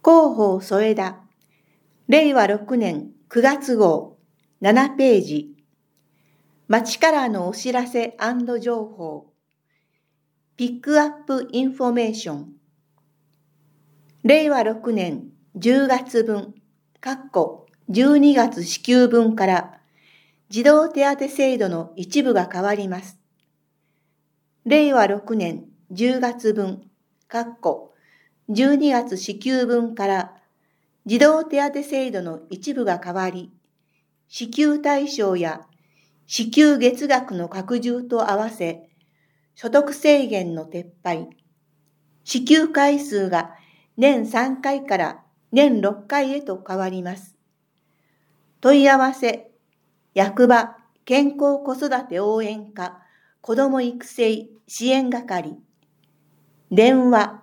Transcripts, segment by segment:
広報添田、令和6年9月号、7ページ。町からのお知らせ&情報。ピックアップインフォメーション。令和6年10月分、12月支給分から児童手当制度の一部が変わります。令和6年10月分、12月支給分から児童手当制度の一部が変わり、支給対象や支給月額の拡充と合わせ、所得制限の撤廃、支給回数が年3回から年6回へと変わります。問い合わせ、役場健康子育て応援課子ども育成支援係、電話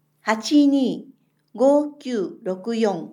825964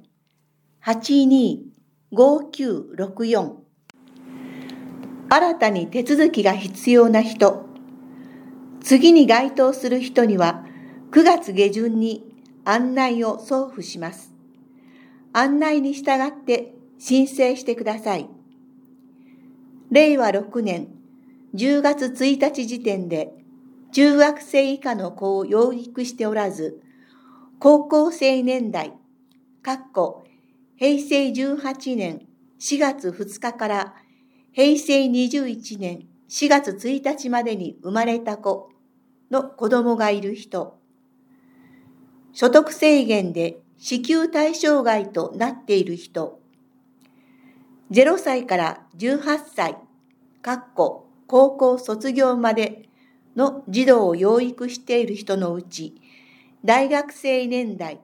825964。新たに手続きが必要な人、次に該当する人には9月下旬に案内を送付します。案内に従って申請してください。令和6年10月1日時点で中学生以下の子を養育しておらず、高校生年代、平成18年4月2日から平成21年4月1日までに生まれた子の子供がいる人、所得制限で支給対象外となっている人、0歳から18歳、高校卒業までの児童を養育している人のうち、大学生年代、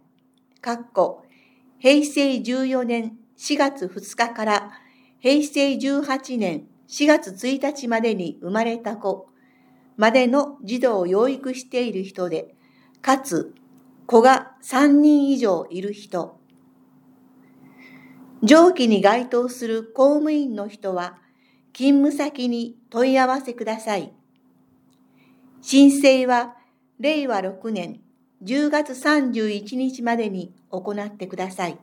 平成14年4月2日から平成18年4月1日までに生まれた子までの児童を養育している人で、かつ子が3人以上いる人。上記に該当する公務員の人は、勤務先に問い合わせください。申請は令和6年10月31日までに行ってください。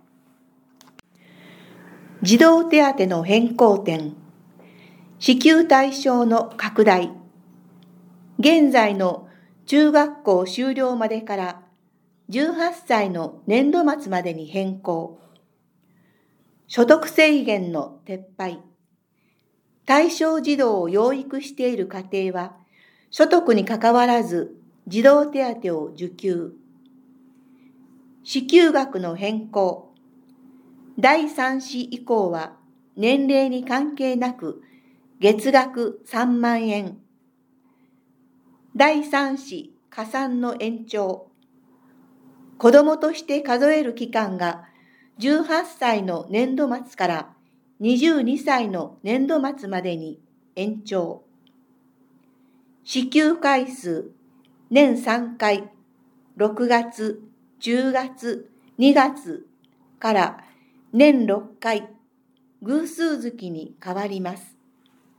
児童手当の変更点、支給対象の拡大、現在の中学校修了までから18歳の年度末までに変更、所得制限の撤廃、対象児童を養育している家庭は所得にかかわらず児童手当を受給、支給額の変更、第3子以降は年齢に関係なく月額3万円、第3子加算の延長、子どもとして数える期間が18歳の年度末から22歳の年度末までに延長、支給回数年3回、6月、10月、2月から年6回、偶数月に変わります。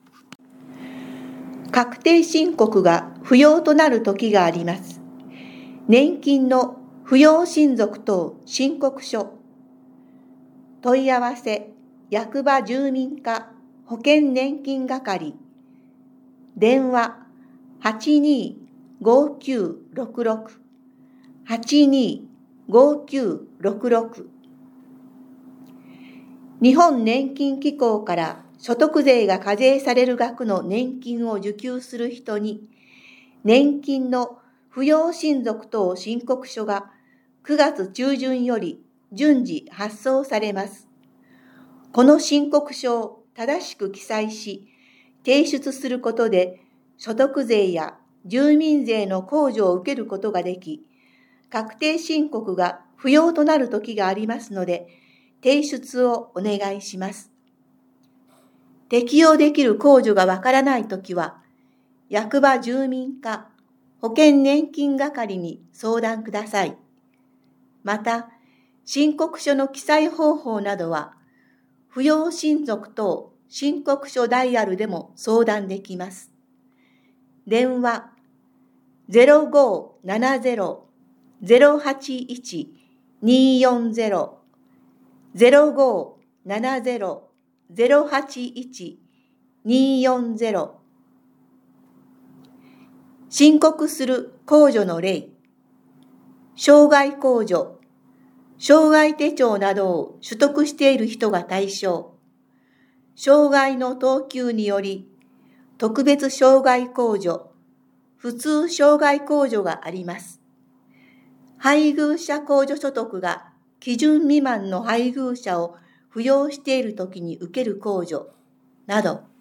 確定申告が不要となる時があります。年金の扶養親族等申告書。問い合わせ、役場住民課保険年金係。電話、825966 825966。日本年金機構から所得税が課税される額の年金を受給する人に、年金の扶養親族等申告書が9月中旬より順次発送されます。この申告書を正しく記載し、提出することで所得税や住民税の控除を受けることができ、確定申告が不要となる時がありますので、提出をお願いします。適用できる控除がわからないときは、役場住民課保険年金係に相談ください。また、申告書の記載方法などは、扶養親族等申告書ダイヤルでも相談できます。電話 0570-081-2 240-0570-081-240申告する控除の例、障害控除、障害手帳などを取得している人が対象、障害の等級により、特別障害控除、普通障害控除があります。配偶者控除所得が基準未満の配偶者を扶養しているときに受ける控除など、